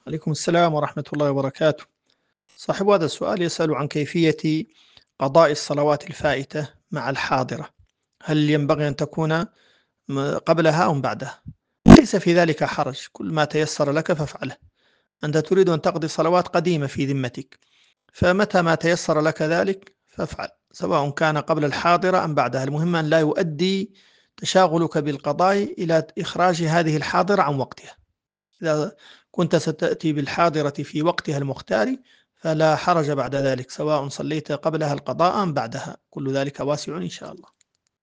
عليكم السلام ورحمة الله وبركاته. صاحب هذا السؤال يسأل عن كيفية قضاء الصلوات الفائتة مع الحاضرة. هل ينبغي أن تكون قبلها أم بعدها؟ ليس في ذلك حرج، كل ما تيسر لك فافعله. أنت تريد أن تقضي صلوات قديمة في ذمتك، فمتى ما تيسر لك ذلك فافعل، سواء كان قبل الحاضرة أم بعدها. المهم أن لا يؤدي تشاغلك بالقضاء إلى إخراج هذه الحاضرة عن وقتها. إذا كنت ستأتي بالحاضرة في وقتها المختار فلا حرج بعد ذلك، سواء صليت قبلها القضاء أم بعدها، كل ذلك واسع إن شاء الله.